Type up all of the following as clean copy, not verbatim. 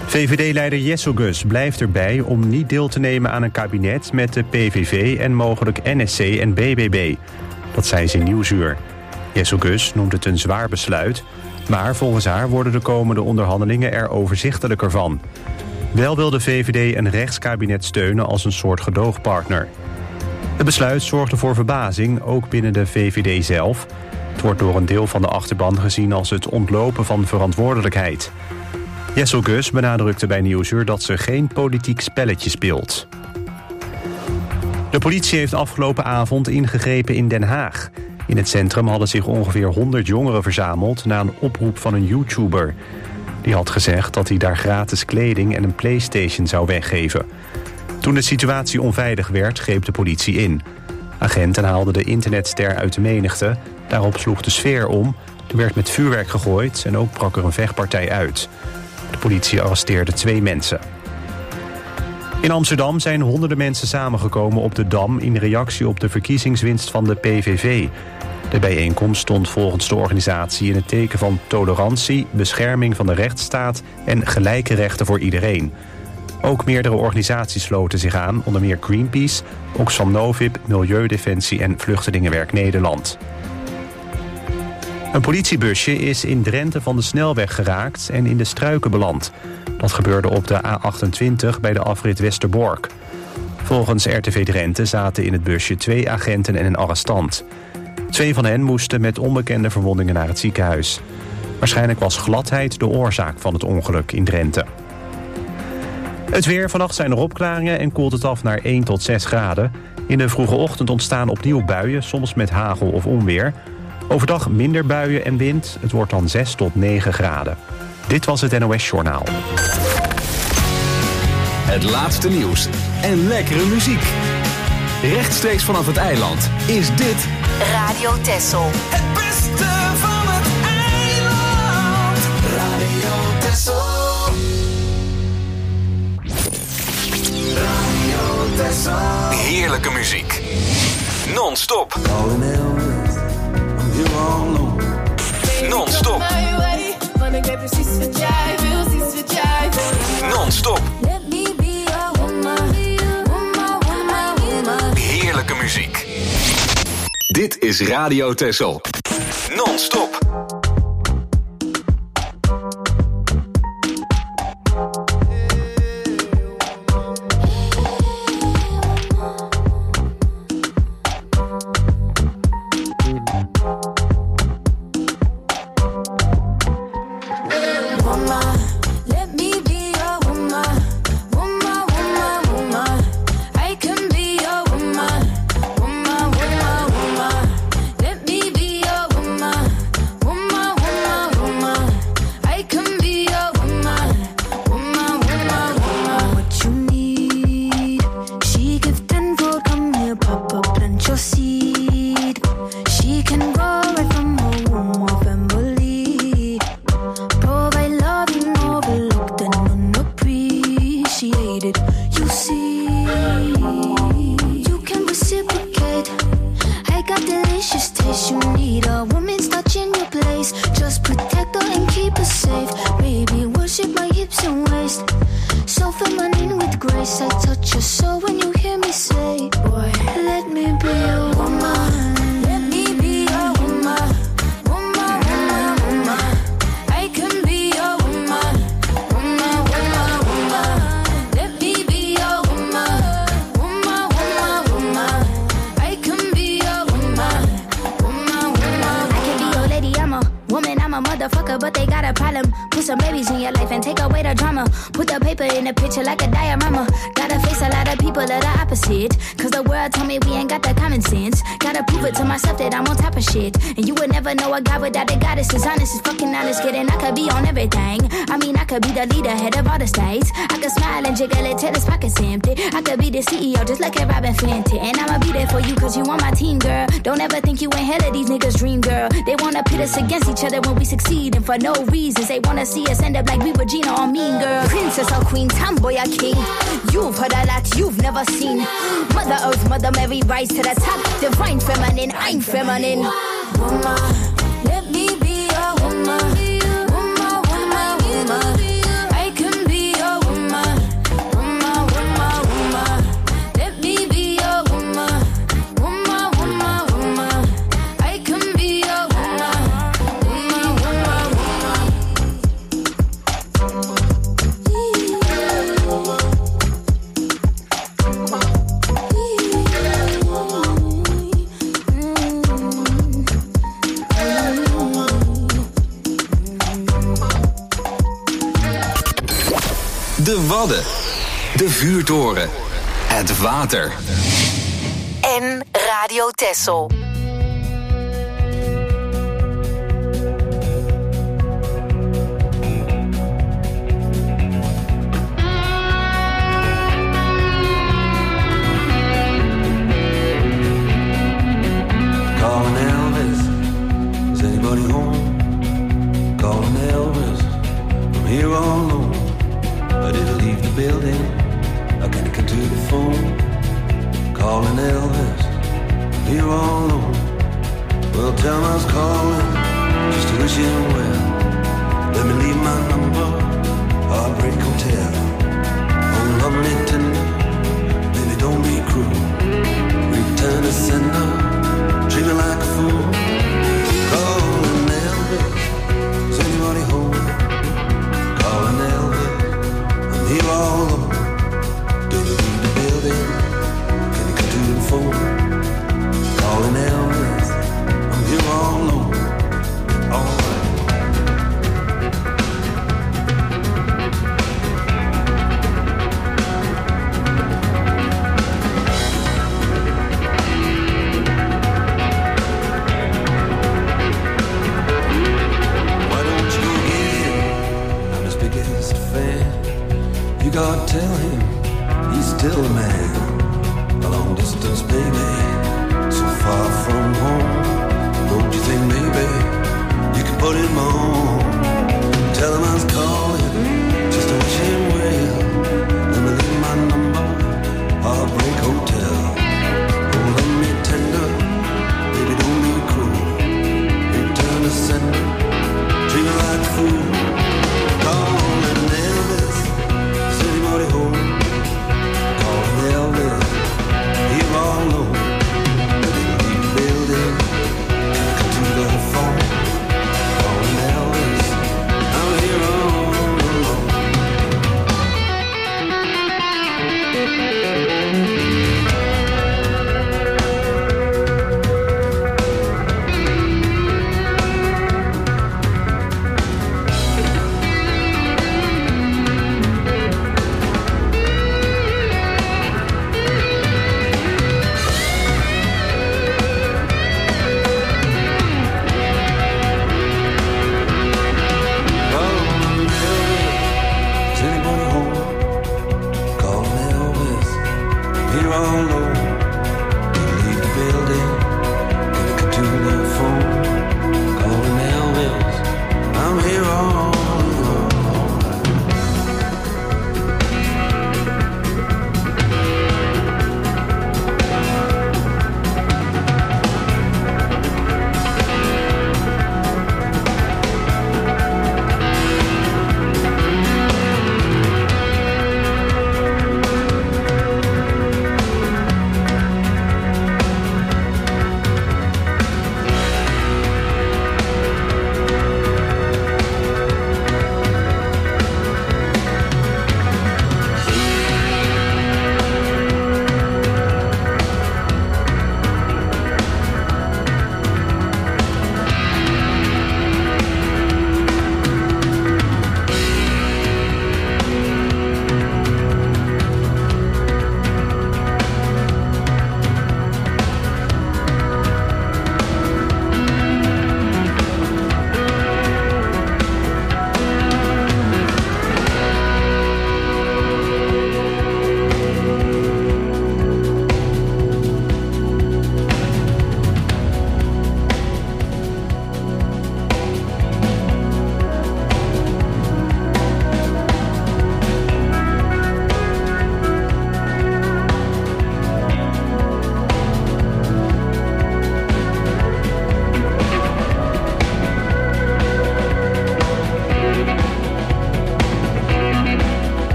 VVD-leider Jesselgus blijft erbij om niet deel te nemen aan een kabinet met de PVV en mogelijk NSC en BBB. Dat zei ze in Nieuwsuur. Jesselgus noemt het een zwaar besluit, maar volgens haar worden de komende onderhandelingen er overzichtelijker van. Wel wil de VVD een rechtskabinet steunen als een soort gedoogpartner. Het besluit zorgde voor verbazing, ook binnen de VVD zelf. Het wordt door een deel van de achterban gezien als het ontlopen van verantwoordelijkheid. Jesselgus benadrukte bij Nieuwsuur dat ze geen politiek spelletje speelt. De politie heeft afgelopen avond ingegrepen in Den Haag. In het centrum hadden zich ongeveer 100 jongeren verzameld na een oproep van een YouTuber. Die had gezegd dat hij daar gratis kleding en een PlayStation zou weggeven. Toen de situatie onveilig werd, greep de politie in. Agenten haalden de internetster uit de menigte. Daarop sloeg de sfeer om. Er werd met vuurwerk gegooid en ook brak er een vechtpartij uit. De politie arresteerde 2 mensen. In Amsterdam zijn honderden mensen samengekomen op de Dam in reactie op de verkiezingswinst van de PVV. De bijeenkomst stond volgens de organisatie in het teken van tolerantie, bescherming van de rechtsstaat en gelijke rechten voor iedereen. Ook meerdere organisaties sloten zich aan, onder meer Greenpeace, Oxfam Novib, Milieudefensie en Vluchtelingenwerk Nederland. Een politiebusje is in Drenthe van de snelweg geraakt en in de struiken beland. Dat gebeurde op de A28 bij de afrit Westerbork. Volgens RTV Drenthe zaten in het busje 2 agenten en een arrestant. 2 van hen moesten met onbekende verwondingen naar het ziekenhuis. Waarschijnlijk was gladheid de oorzaak van het ongeluk in Drenthe. Het weer, vannacht zijn er opklaringen en koelt het af naar 1 tot 6 graden. In de vroege ochtend ontstaan opnieuw buien, soms met hagel of onweer. Overdag minder buien en wind. Het wordt dan 6 tot 9 graden. Dit was het NOS Journaal. Het laatste nieuws en lekkere muziek. Rechtstreeks vanaf het eiland is dit Radio Texel. Het beste van het eiland. Radio Texel. Radio Texel. heerlijke muziek. Non-stop. Non-stop. Non-stop. Heerlijke muziek. Dit is Radio Texel. Non-stop. CEO just like a Robin Fenty. And I'ma be there for you cause you on my team, girl. Don't ever think you ain't hell of these niggas' dream, girl. They wanna pit us against each other when we succeed. And for no reasons, they wanna see us end up like we were Gina or Mean Girl. Princess or queen, tomboy or king. You've heard a lot you've never seen. Mother Earth, Mother Mary, rise to the top. Divine feminine, I'm feminine. Woman, let me be a woman. Woman, woman, woman. I can be De Wadden. De vuurtoren. Het water. En Radio Texel. Calling Elvis, is anybody home? Calling Elvis, I'm here all alone. I didn't leave the building, I can't get to the phone. Calling Elvis, I'm here all alone. Well, tell him I was calling, just to wish him well. Let me leave my number, Heartbreak Hotel. Oh, love me tender, baby don't be cruel. Return to sender, treat me like a fool. Calling Elvis, is anybody home? Calling Elvis, I'm here all alone. Did you leave the building? Can you come to the phone? Calling Elvis, I'm here all alone. All right. You gotta tell him he's still a man. A long distance baby, so far from home. Don't you think maybe you could put him on? Tell him I was calling just to wish him well. Let me leave my number, Heartbreak Hotel. Oh, love me tender, baby don't be cruel. Return to sender, treat me like a fool. Calling Elvis, is anybody home? Calling Elvis, here all alone. Didn't leave the building, can't come to the phone. Calling Elvis, I'm here all alone.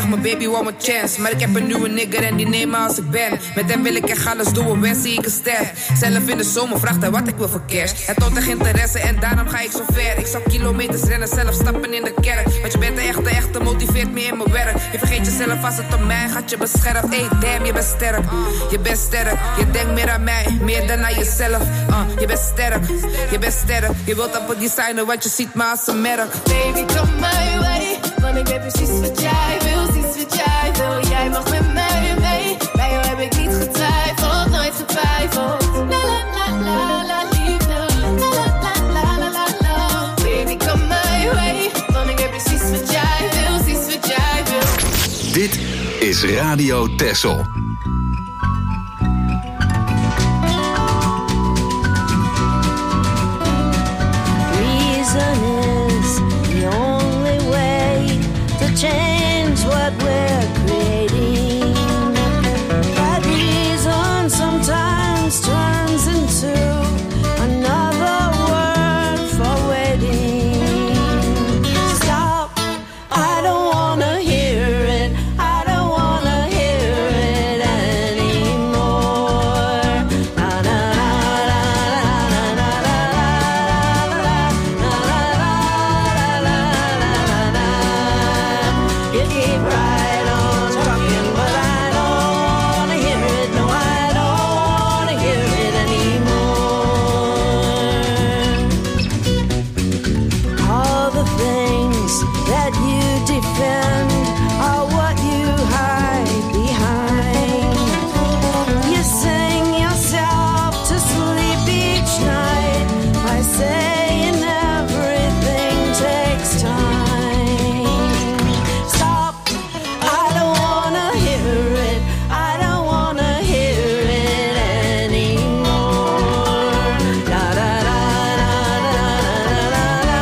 zegt mijn baby wou een chance. Maar ik heb een nieuwe nigger en die neem me als ik ben. Met hem wil ik echt alles doen, wens zie ik een ster. Zelf in de zomer vraagt hij wat ik wil voor cash. Het toont echt interesse en daarom ga ik zo ver. Ik zou kilometers rennen, zelf stappen in de kerk. Want je bent de echte, motiveert me in mijn werk. Je vergeet jezelf als het om mij gaat, je beschermt. Hey, damn, je bent sterk. Je bent sterk, je denkt meer aan mij, meer dan aan jezelf. Je bent sterk, je bent sterk. Je wilt op het designen, want je ziet me als een merk. Baby, kom my way, want ik weet precies wat jij wil, precies wat jij wil. Jij mag met mij mee, bij jou heb ik niet getwijfeld, nooit getwijfeld. La la la la la liefde, la la la la la la. Baby, kom my way, want ik weet precies wat jij wil, precies wat jij wil. Dit is Radio Texel. Change what we're creating. That reason sometimes turns into another word for waiting. Stop, I don't wanna hear it. I don't wanna hear it anymore. Na na na na na na na You keep right on talking, but I don't wanna hear it. No, I don't wanna hear it anymore. All the things that you defend are what you hide behind. You sing yourself to sleep each night by saying everything takes time. Stop, I don't wanna hear it. I don't wanna hear it anymore. La la la la la la la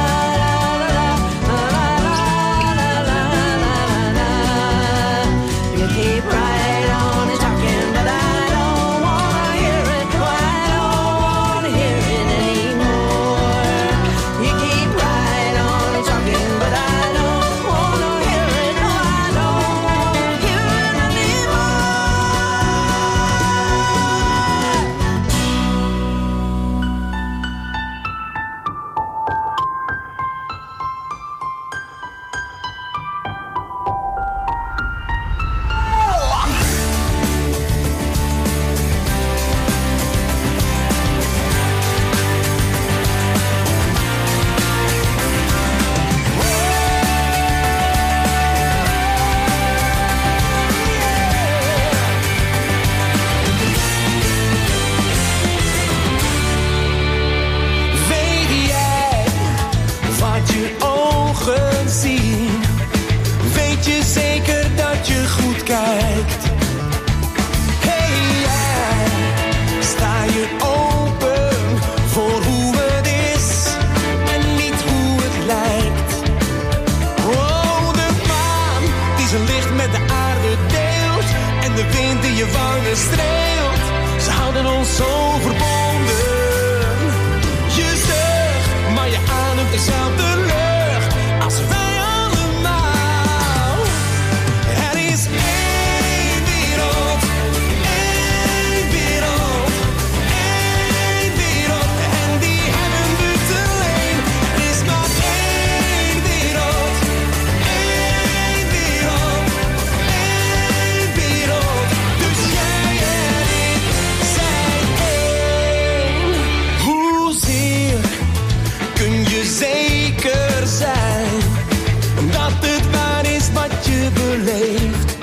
la la. You keep right on talking, but I don't wanna hear it. No, I don't wanna hear it anymore. You keep right on talking, but I don't wanna hear it. No, I don't wanna hear it anymore. Weet jij wat je ogen zien? Weet je zeker dat je goed kijkt? Hey jij, sta je open voor hoe het is en niet hoe het lijkt? Oh, de maan die zijn licht met de aarde deelt en de wind die je wangen streelt. Ze houden ons zo verbonden. Je zucht, maar je ademt dezelfde lucht als wij allemaal. Er is één wereld, één wereld, één wereld. En die hebben we te leen. Er is maar één wereld, één wereld, één wereld. Dus jij en ik zijn één. Hoezeer kun je zeker zijn dat het waar is wat je beleeft?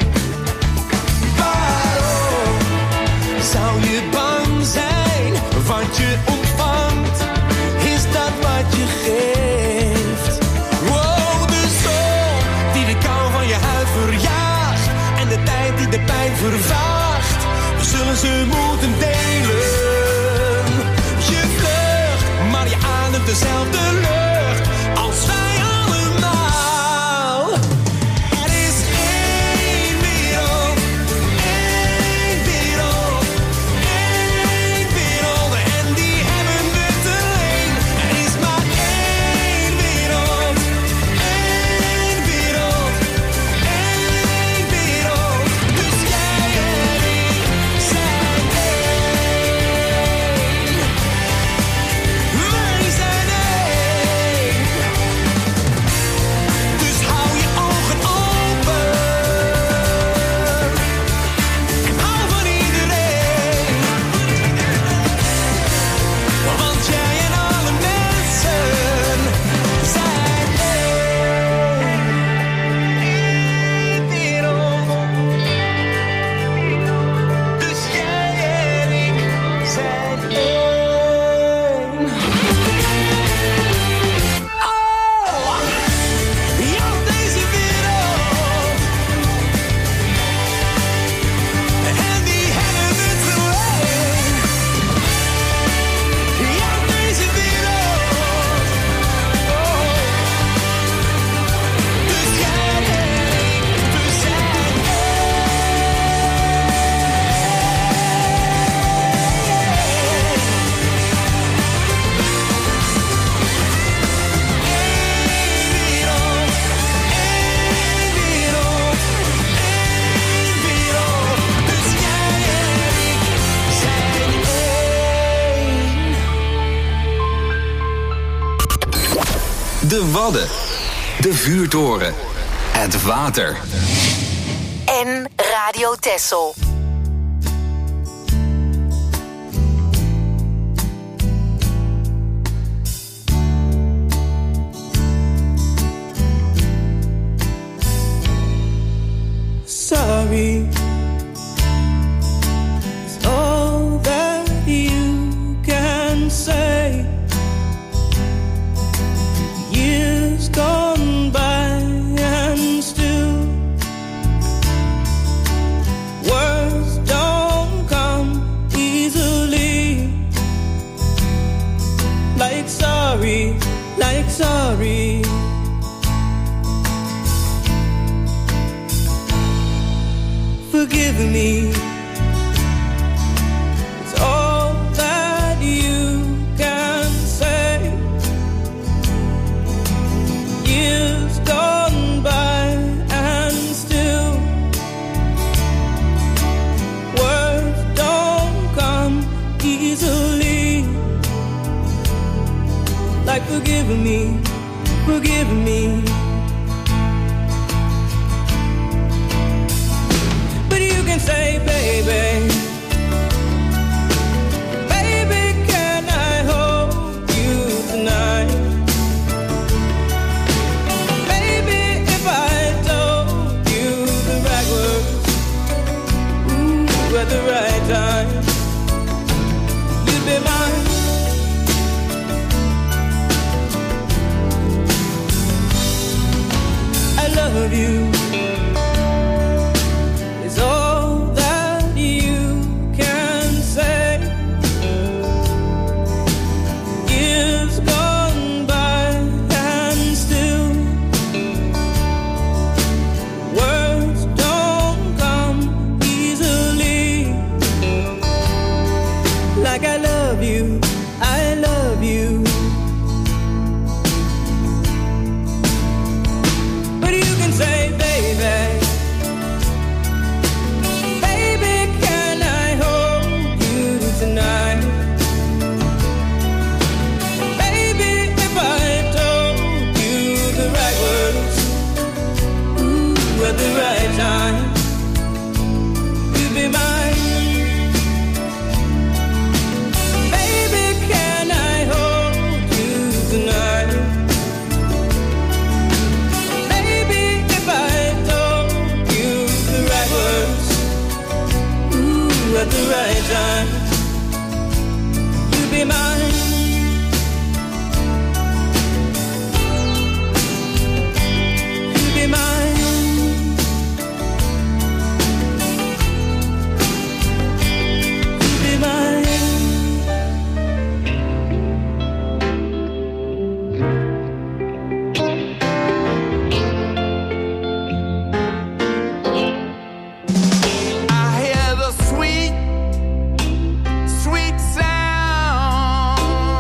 Waarom zou je bang zijn? Wat je ontvangt, is dat wat je geeft. Wow, de zon die de kou van je huid verjaagt en de tijd die de pijn vervaagt, we zullen ze moeten delen. Je vlucht, maar je ademt dezelfde lucht als wij allemaal. Er is één wereld, één wereld, één wereld. En die hebben we te leen. Er is maar één wereld, één wereld, één De Wadden. De Vuurtoren. Het water. En Radio Texel. Sorry is all that you can say. Years gone by and still words don't come easily. Like sorry, like sorry. Forgive me, it's all that you can say. Years gone by and still words don't come easily. Like forgive me, forgive me. Say, baby, baby, can I hold you tonight? Baby, if I told you the right words, ooh, at the right time, you'd be mine. I love you. Sweet sound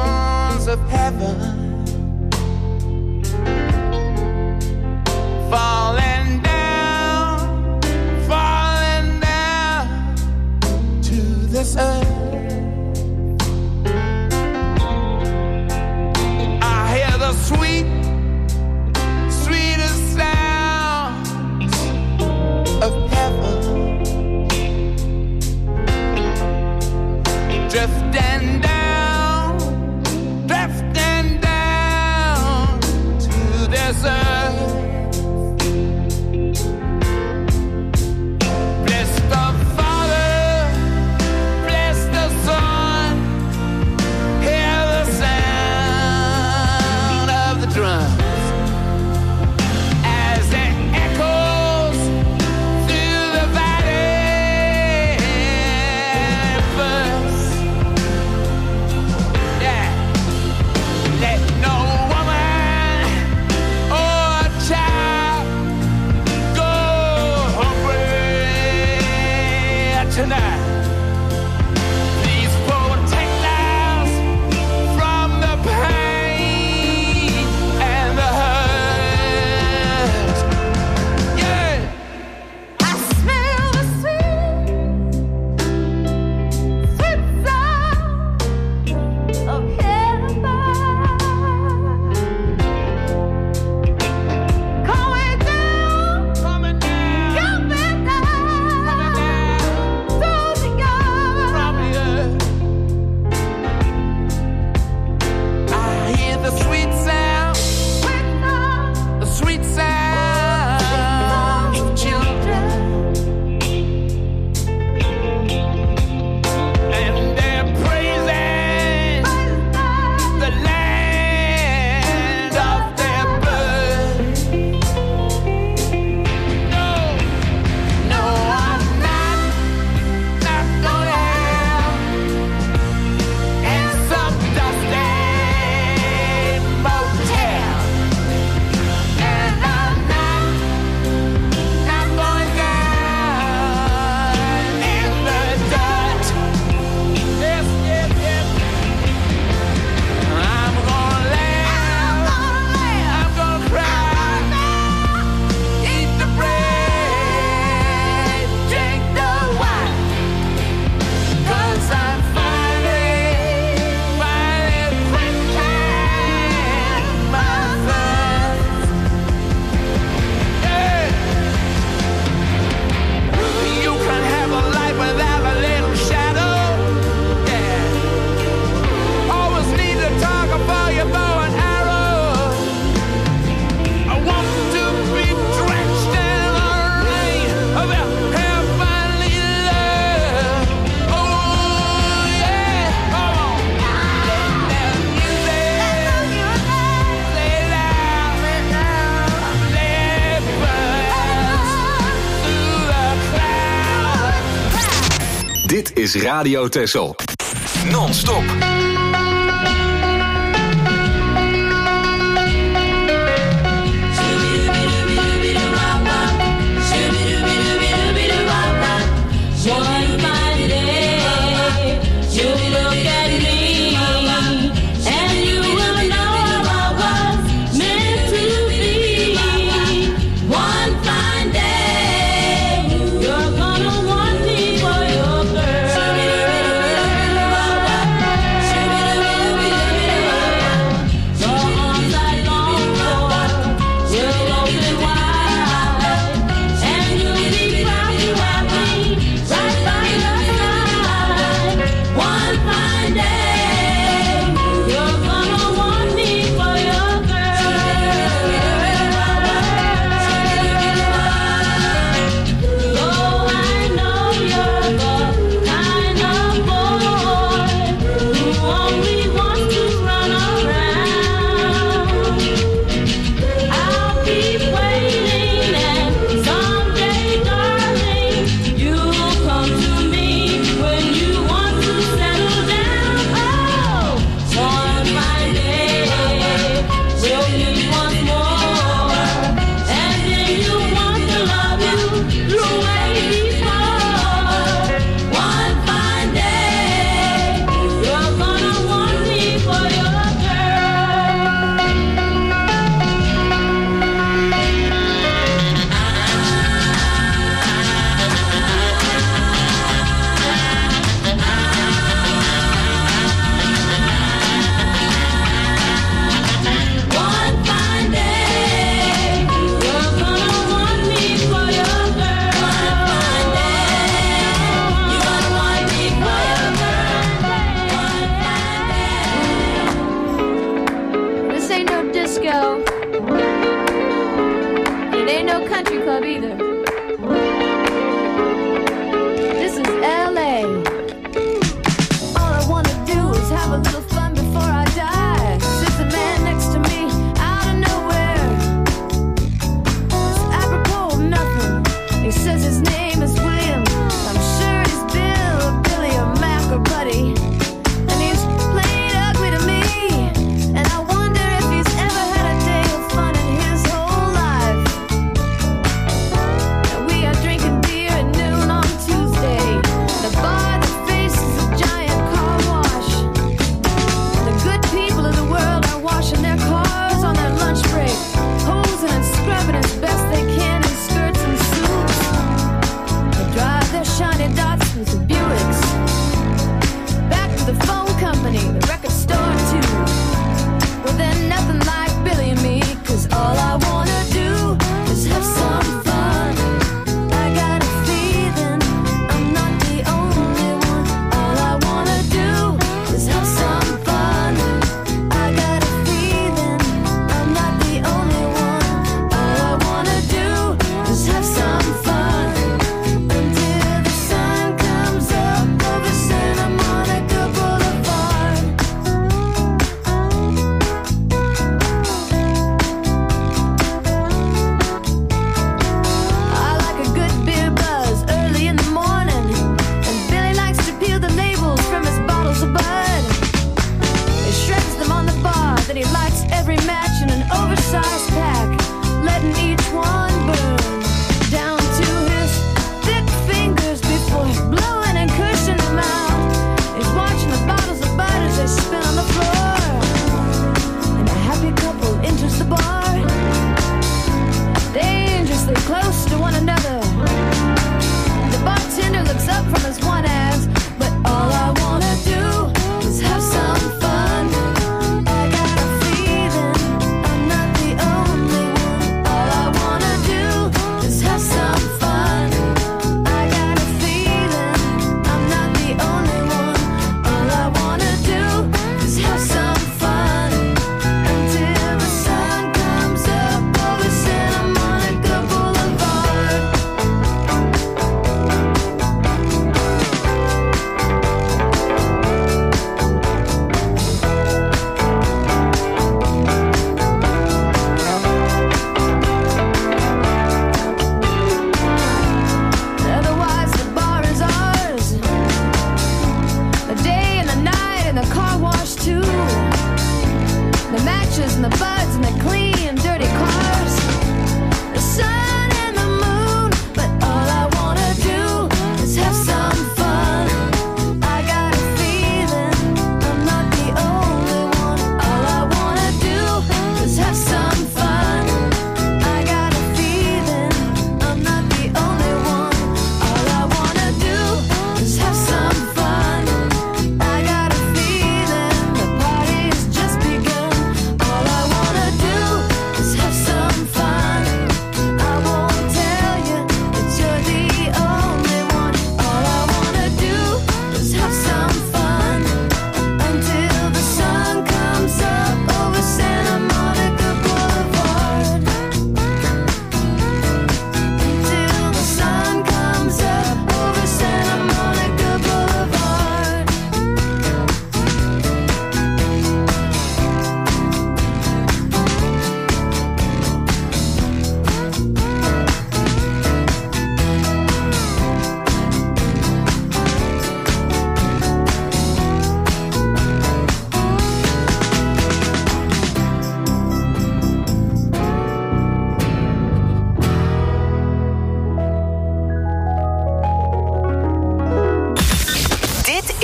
Dit is Radio Texel. Non-stop. You're gonna want me for your girl.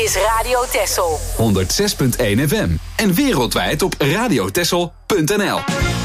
is Radio Texel. 106.1 FM. En wereldwijd op radiotexel.nl.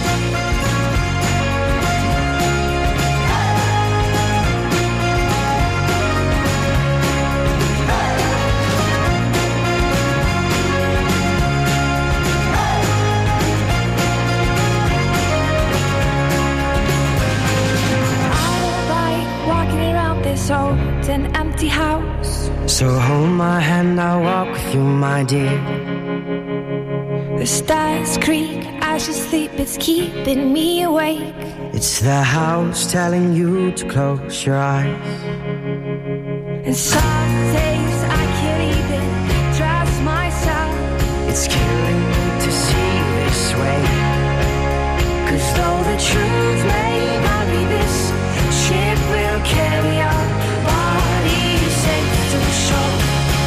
An empty house. So hold my hand, I'll walk with you, my dear. The stars creak as you sleep, it's keeping me awake. It's the house telling you to close your eyes. And some days I can't even trust myself. It's killing me to see this way. 'Cause though the truth may vary, this ship will carry on. Safe to shore.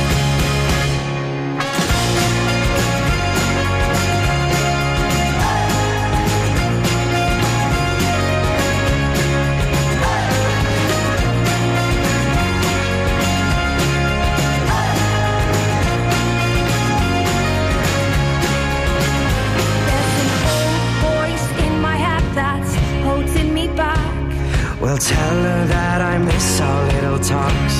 Well, tell her that I miss our little talks.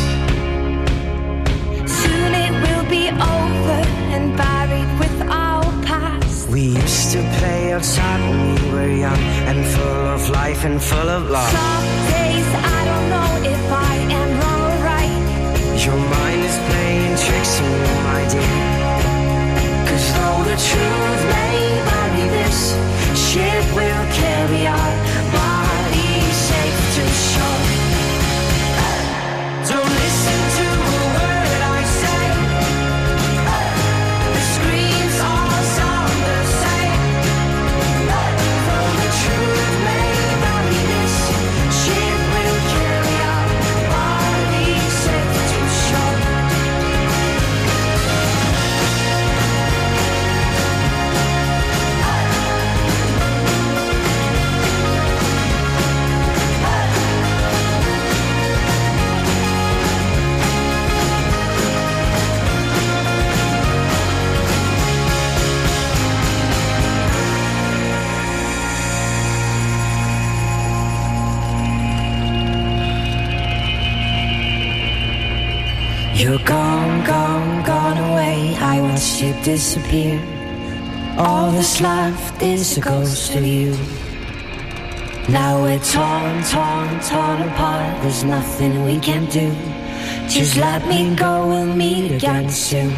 Soon it will be over and buried with our past. We used to play outside when we were young and full of life and full of love. Some days I don't know if I am wrong or right. Your mind is playing tricks on you, my dear. 'Cause though the truth may vary, this ship will carry our bodies safe to shore. Don't listen to a word I say. The screams all sound the same. Though the truth may vary, this ship will carry our bodies safe to shore. You're gone, gone, gone away. I watched you disappear. All that's left is a ghost of you. Now we're torn, torn, torn apart. There's nothing we can do. Just let me go, we'll meet again soon.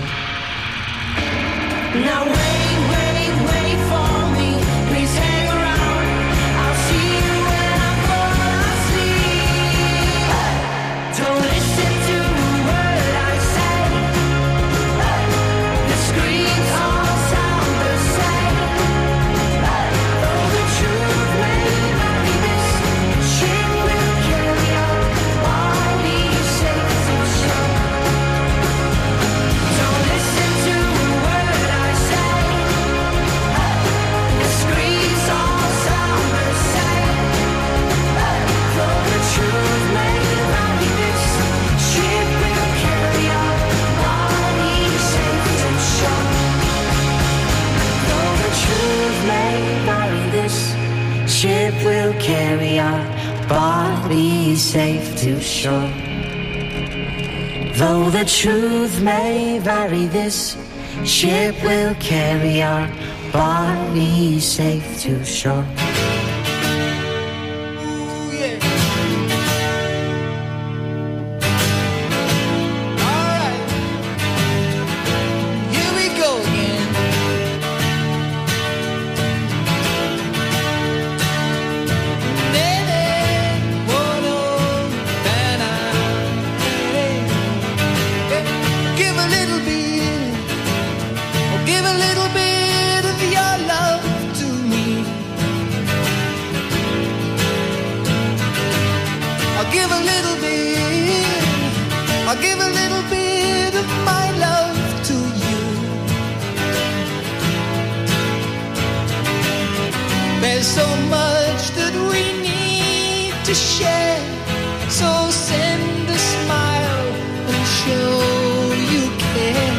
Now wait, wait, wait for me. Please hang around. I'll see you when I fall asleep. Don't listen to a word I say. The screams all sound the same. Though the truth may vary, this ship will carry our bodies safe to shore. Don't listen to a word I say. The screams all sound the same. Though the truth may vary, this ship will carry our bodies safe to shore. Though the truth may vary, this ship will carry our bodies safe to shore. Though the truth may vary, this ship will carry our bodies safe to shore. I'll give a little bit of my love to you. There's so much that we need to share, so send a smile and show you care.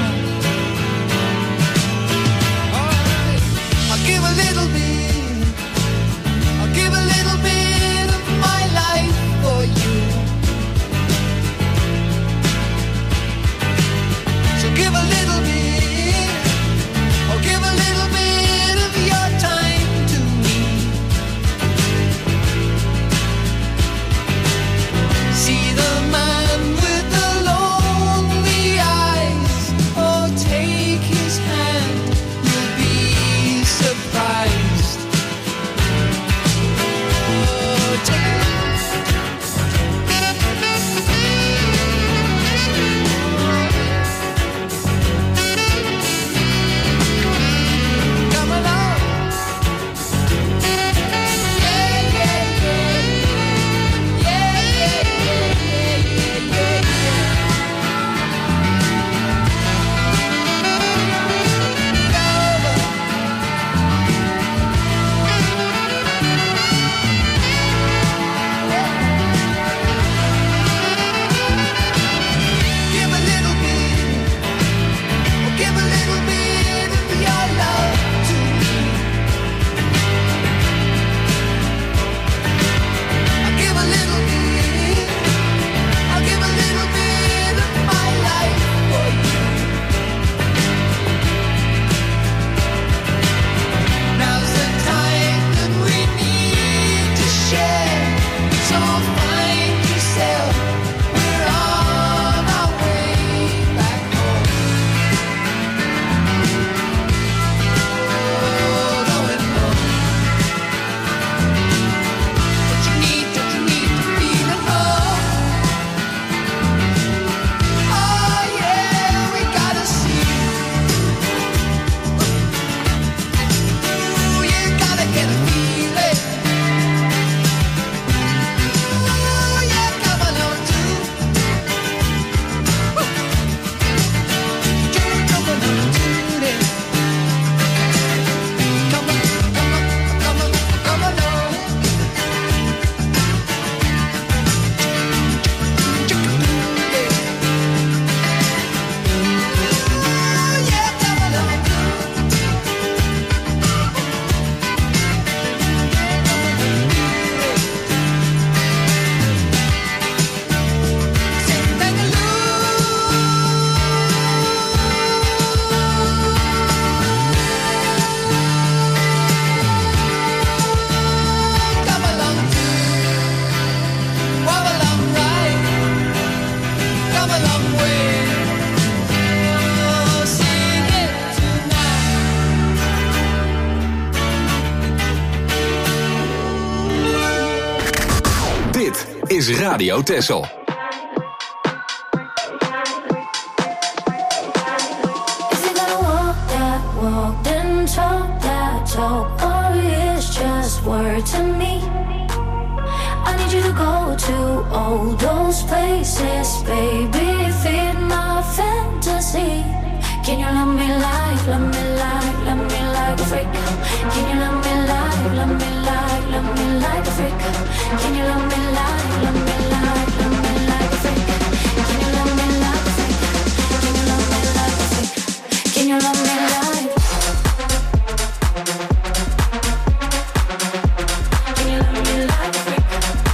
a long way. Oh, sing it tonight. Dit is Radio Texel. If you're gonna walk that walk, then talk that talk, or it's just word to me. I need you to go to all those places, baby, feed my fantasy. Can you love me like, love me like, love me like a freak? Can you love me like, love me like, love me like a freak? Can you love me like, love me like, love me like a freak? Can you love me like a freak? Can you love me like a freak? Can you love me like? Can you love me like a freak?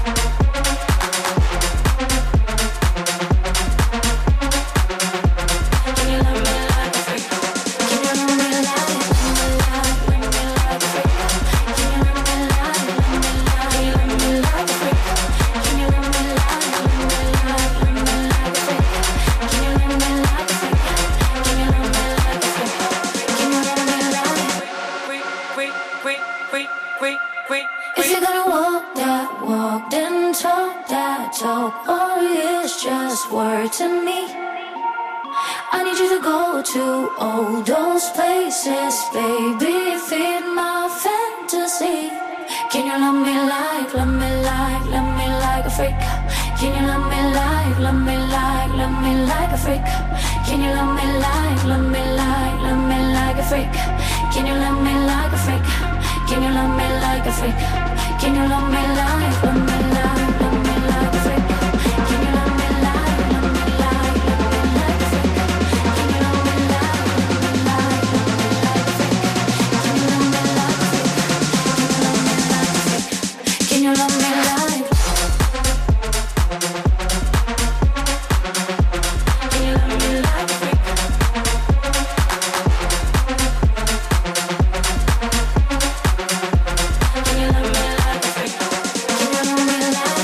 Can you love me like a freak? Can you love me like, love me like a freak? Can you love me like, love me like a freak? Can you love me like, love me like a freak? Can you love me like a freak? Can you love me like a freak? Can you love me like? If you're gonna walk that walk, then talk that talk, or it's just word to me. I need you to go to all those places, baby, feed my fantasy. Can you love me like, love me like, love me like a freak? Can you love me like, love me like, love me like a freak? Can you love me like, love me like, love me like a freak? Can you love me like a freak? Can you love me like a freak? Can you love me like, love me like, love me like a freak? Can you love me like, love me like, love me like a freak? Can you love me like, love me like, love me like a freak? Can you love me like a freak? Can you love me like? Can you love me like a freak? Can you love me like a freak? Can you love me like?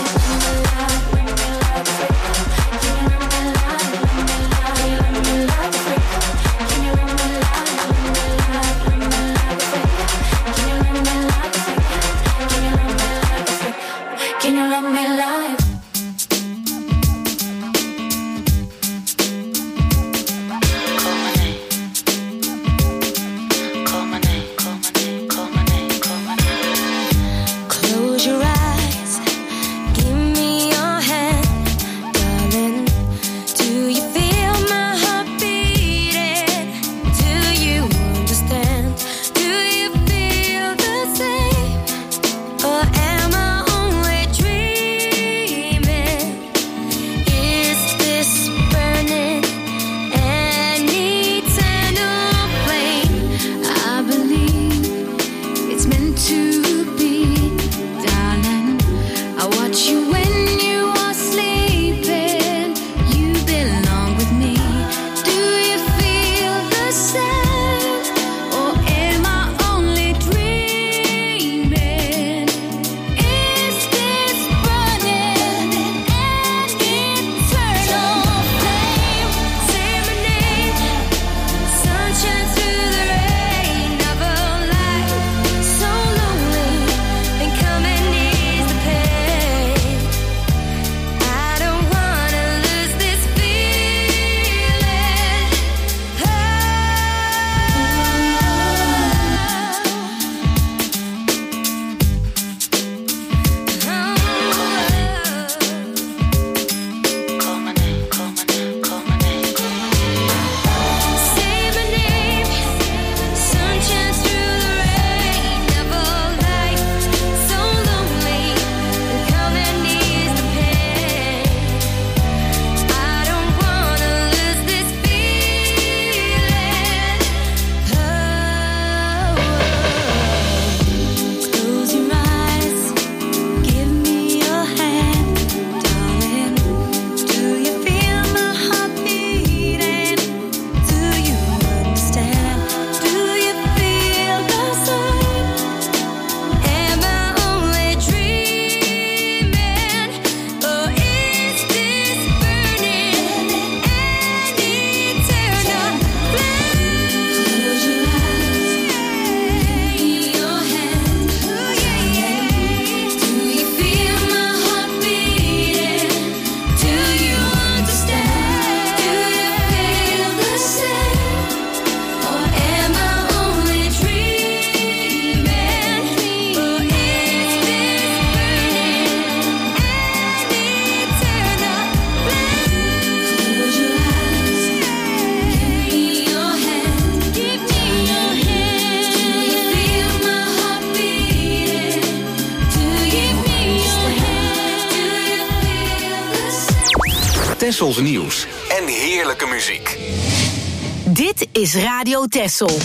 Tessels nieuws en heerlijke muziek. Dit is Radio Tessel.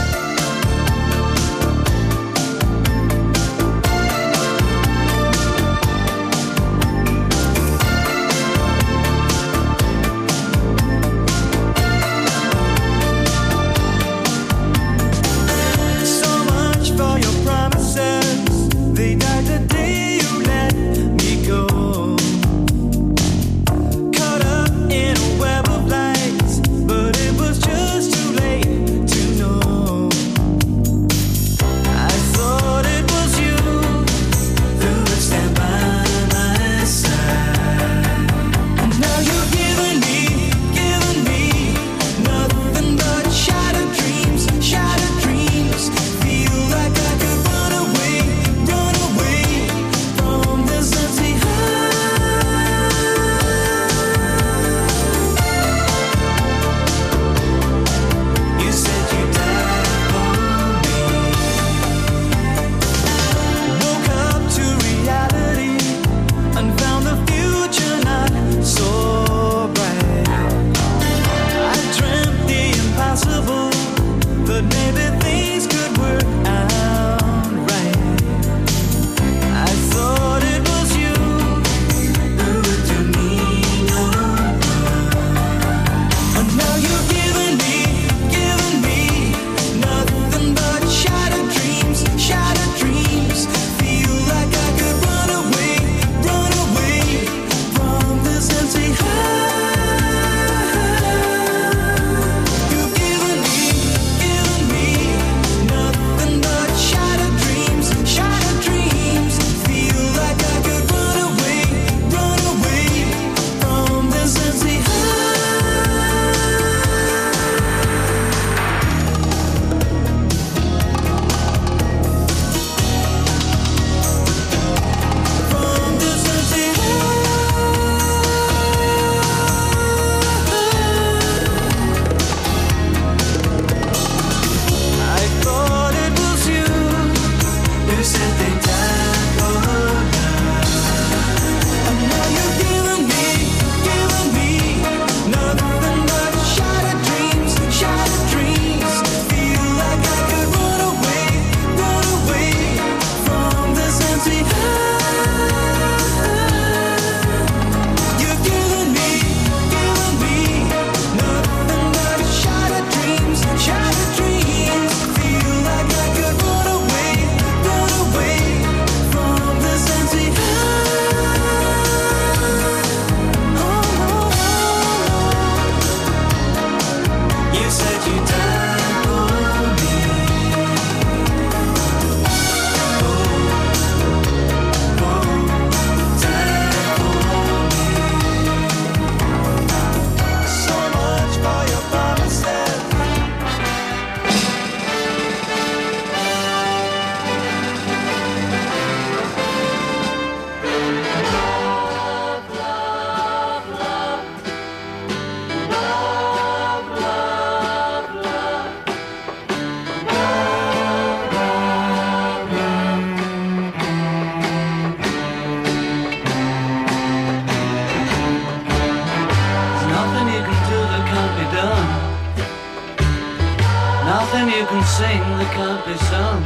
Nothing you can sing that can't be sung.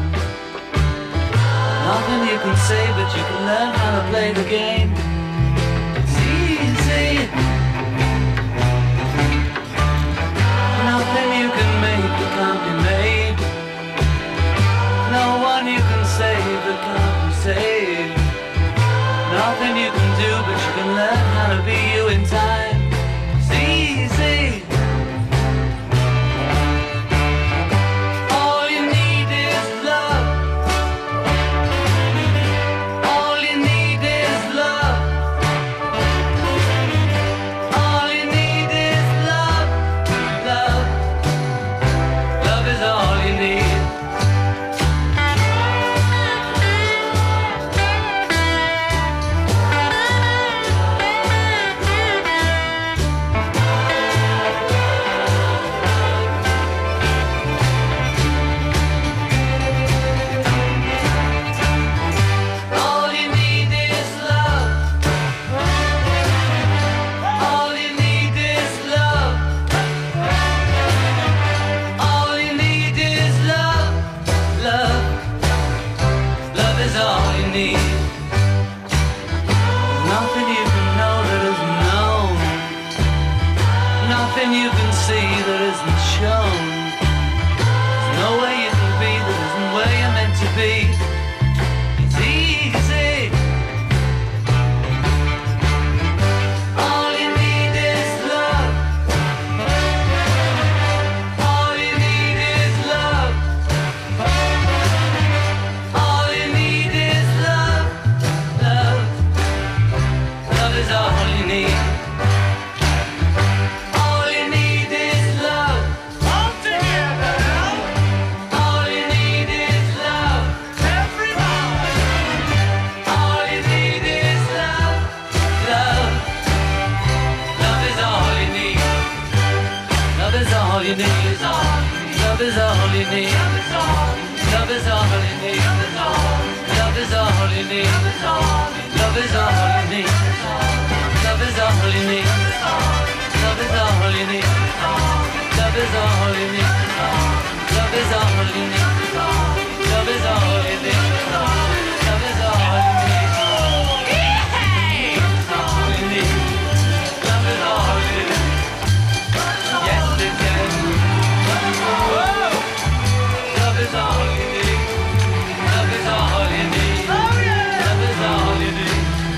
Nothing you can say, but you can learn how to play the game. It's easy. Nothing you can make that can't be made. No one you can save that can't be saved. Nothing you can do, but you can learn how to be you in time. It's easy. Love. see that isn't shown. There's nowhere you can be that isn't where you're meant to be. It's easy. All you need is love. All you need is love. All you need is love. Love. Love is all you need. All you need is love. All together. All you need is love. Everybody. All you need is love. Love. Love is all you need. Love is all you need. Love is all you need. Love is all you need. Love is all you need. Love is all you need. Love is all you need. Love is all you need. Love is all you need. Love is all you need. Love is all you need. Love is all you need. All you need. Love is all you need. Yes, it is. Whoa! Love is all you need. Love is all you need. Love is all you need.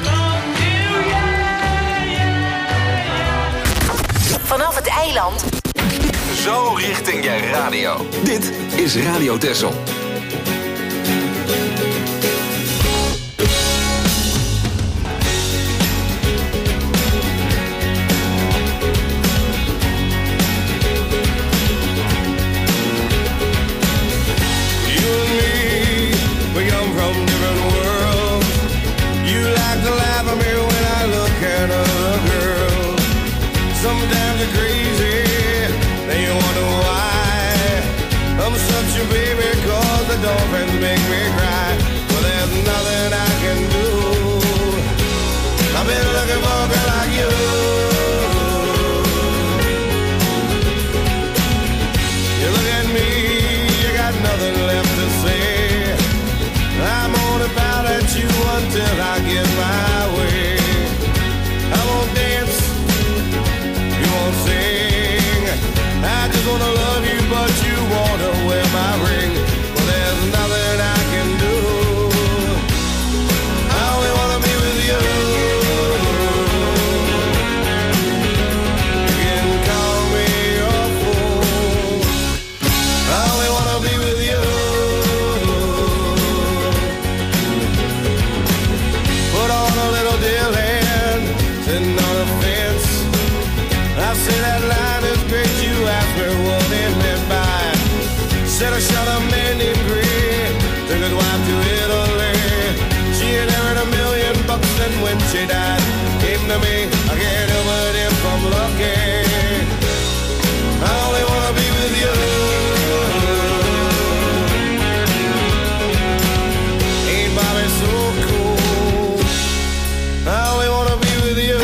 Vanaf het eiland. Zo richting je radio. Dit is Radio Texel. You and me, we come from different worlds. You like to laugh at me when I look at other girls. Sometimes you're crazy, then you wonder why. I'm such a baby 'cause the dolphins make me cry. Well, there's nothing I can do. I've been looking for a girl like you. You look at me, you got nothing left to say. I'm gonna pout at you until I get my way. I won't dance, you won't sing. I just wanna love you, but you wanna wear my ring. Well, there's nothing I can do. I only wanna be with you. You can call me your fool. I only wanna be with you. Put on a little deal hand, sitting on a fence. I say that line is great, you asked me what it meant by. Said I shot a man named Green, took his wife to Italy. She had earned $1 million, and when she died, came to me. I can't help it if I'm lucky. I only wanna be with you. Ain't Bobby so cool? I only wanna be with you.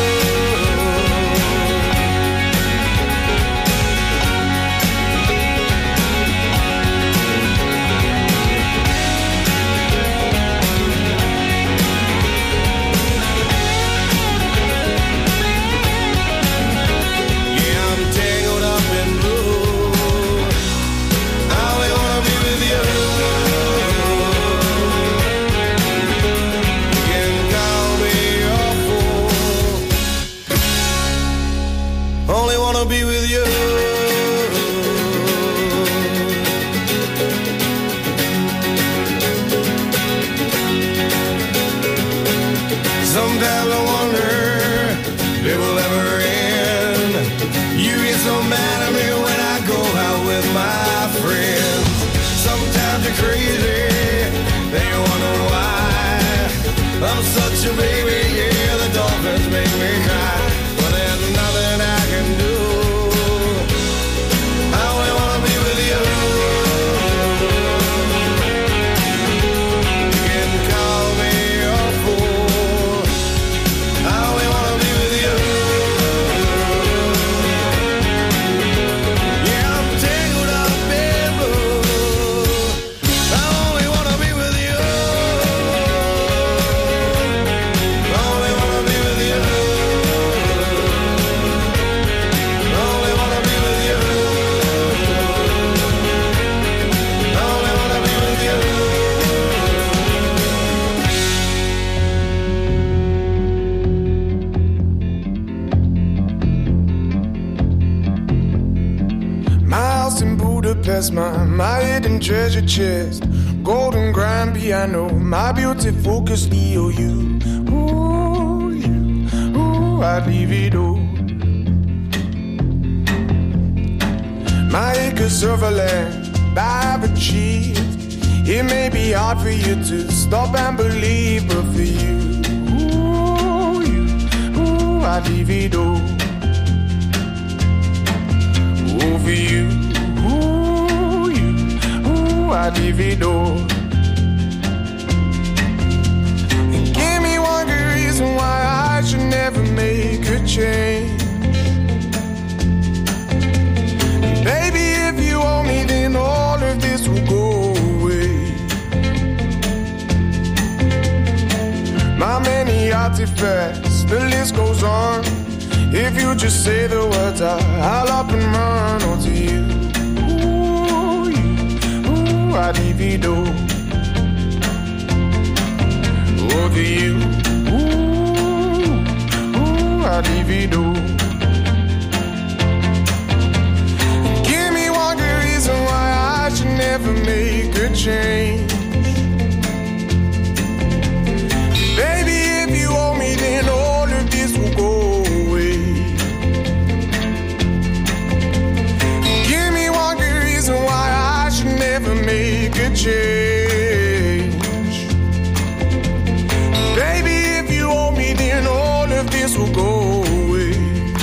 Yeah, I'm tangled up in blue. I only wanna be with you. You can call me your fool. Only wanna be with you. Sometimes I wonder if it will ever end. You get so mad at me when I go out with my friends. Sometimes you're crazy, then you wonder why. I'm such a baby, yeah, the dolphins make me cry. But there's nothing I can do. confess my hidden treasure chest, golden grand piano, my beauty focus EOU. Ooh, I'd leave it all. My acres of land I've achieved. It may be hard for you to stop and believe, but for you, I'd leave it all. Oh, for you, I'd leave it all. And give me one good reason why I should never make a change. Baby, if you owe me, then all of this will go away. My many artifacts, the list goes on. If you just say the words, I'll up and run onto you. Ooh, I'd leave it all. Over you. Ooh, I'd leave it all. Give me one good reason why I should never make a change. Baby, if you owe me, then all of this will go. Why I should never make a change. Baby, if you owe me, then all of this will go away.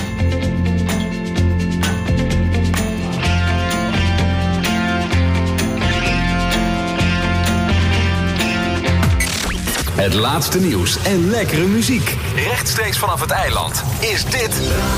Het laatste nieuws en lekkere muziek. Rechtstreeks vanaf het eiland is dit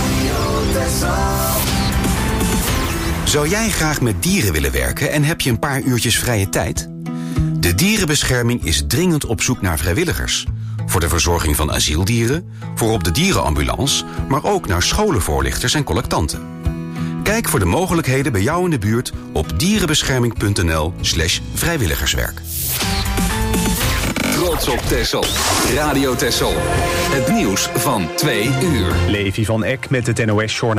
Zou jij graag met dieren willen werken en heb je een paar uurtjes vrije tijd? De dierenbescherming is dringend op zoek naar vrijwilligers. Voor de verzorging van asieldieren, voor op de dierenambulance, maar ook naar scholenvoorlichters en collectanten. Kijk voor de mogelijkheden bij jou in de buurt op dierenbescherming.nl/vrijwilligerswerk. Trots op Texel. Radio Texel. Het nieuws van 2 uur. Levi van Eck met het NOS-journaal.